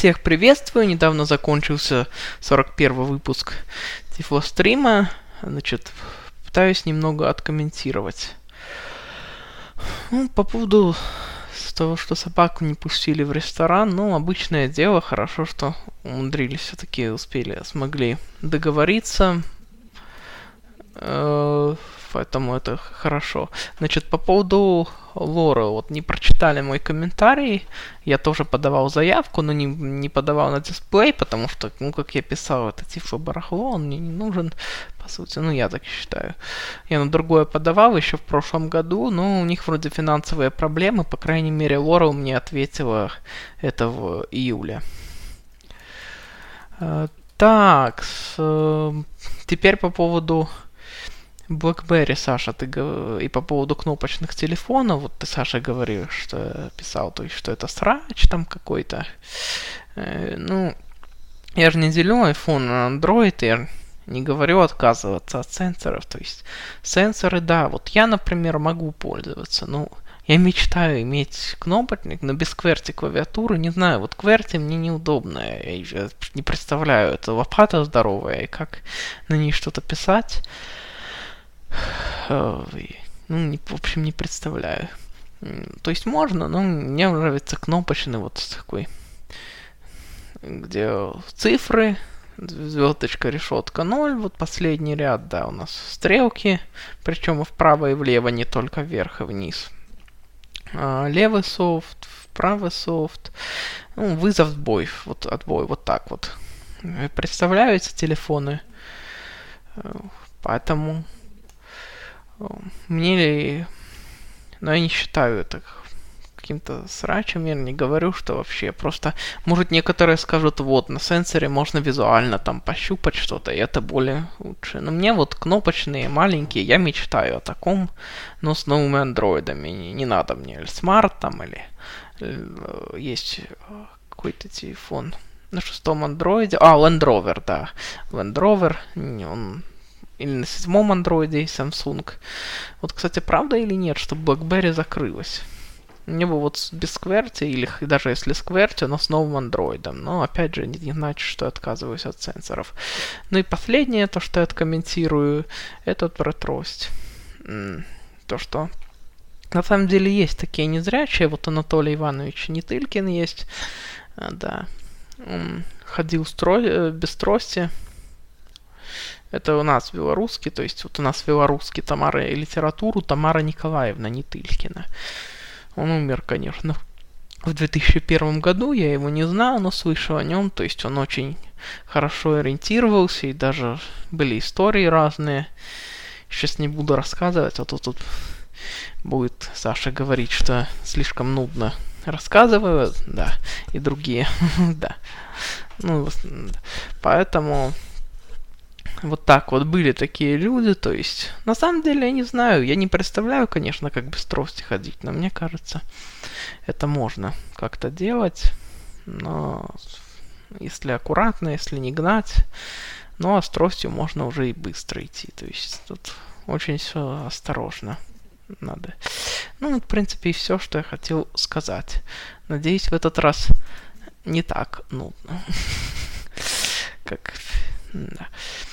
Всех приветствую. Недавно закончился 41 выпуск Тифлострима. Значит, пытаюсь немного откомментировать. По поводу того, что собаку не пустили в ресторан, обычное дело. Хорошо, что умудрились все-таки, смогли договориться. Поэтому это хорошо. Значит, по поводу Лоры, не прочитали мой комментарий. Я тоже подавал заявку, но не подавал на дисплей, потому что, как я писал, это тифло-барахло, он мне не нужен, по сути. Я так считаю. Я на другое подавал еще в прошлом году, но у них вроде финансовые проблемы. По крайней мере, Лора мне ответила это в июле. Так, теперь по поводу BlackBerry, Саша, и по поводу кнопочных телефонов, ты, Саша, говорил, что писал, то есть, что это срач там какой-то. Я же не делю iPhone на Android, я не говорю отказываться от сенсоров, то есть, сенсоры, да, я, например, могу пользоваться, я мечтаю иметь кнопочник, но без QWERTY клавиатуры, не знаю, QWERTY мне неудобно, я не представляю, это лопата здоровая, и как на ней что-то писать. В общем, не представляю. То есть можно, но мне нравится кнопочный такой, где цифры, звездочка, решетка 0, последний ряд, да, у нас стрелки, причем и вправо, и влево, не только вверх и вниз. Левый софт, правый софт, вызов, сбой, отбой, так. Представляете телефоны? Поэтому я не считаю это каким-то срачем, я не говорю, что вообще просто, может, некоторые скажут, на сенсоре можно визуально там пощупать что-то, и это более лучше. Но мне кнопочные, маленькие, я мечтаю о таком, но с новыми андроидами. Не надо мне или смарт там, или есть какой-то телефон на 6-м андроиде. Land Rover, да. Land Rover, он или на 7-м андроиде Samsung. Кстати, правда или нет, что BlackBerry закрылась? Мне бы без QWERTY, или даже если с QWERTY, но с новым андроидом. Но, опять же, не значит, что я отказываюсь от сенсоров. И последнее, то, что я откомментирую, это про трость. То, что на самом деле есть такие незрячие. Анатолий Иванович Нетылькин есть. Да. Он ходил без трости. Это у нас белорусский, то есть у нас белорусский Тамара и литературу Тамара Николаевна Нетылькина. Он умер, конечно, в 2001 году, я его не знаю, но слышал о нем, то есть он очень хорошо ориентировался, и даже были истории разные. Сейчас не буду рассказывать, а то тут будет Саша говорить, что слишком нудно рассказываю, да, и другие, да. Поэтому так были такие люди, то есть, на самом деле, я не знаю, я не представляю, конечно, как без трости ходить, но мне кажется, это можно как-то делать, но если аккуратно, если не гнать, а с тростью можно уже и быстро идти, то есть, тут очень все осторожно надо. В принципе, и все, что я хотел сказать. Надеюсь, в этот раз не так нудно, как, да.